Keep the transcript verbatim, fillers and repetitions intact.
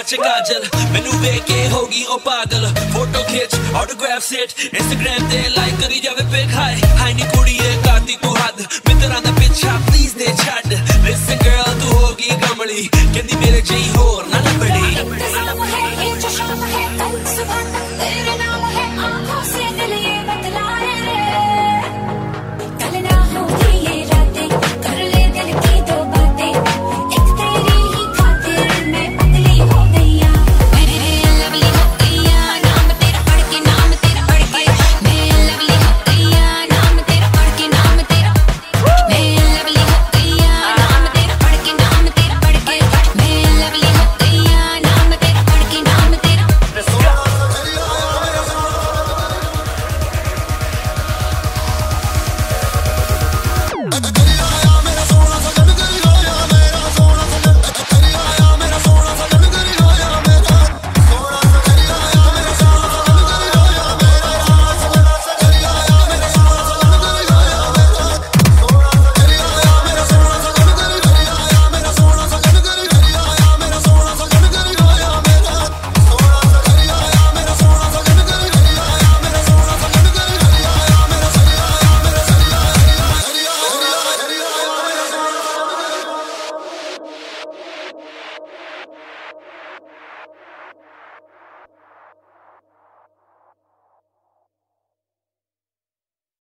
च काजल मैनू वेख के होगी ओ पागल फोटो खिच ऑटोग्राफ सेट इंस्टाग्राम ते लाइक करी जावे पिक हाय हाय नी कुड़िए काती तू हद मित्तरां दा पिछा प्लीज दे छड्ड लिसन गर्ल तू होगी कमली कहंदी मेरे जेही होर ना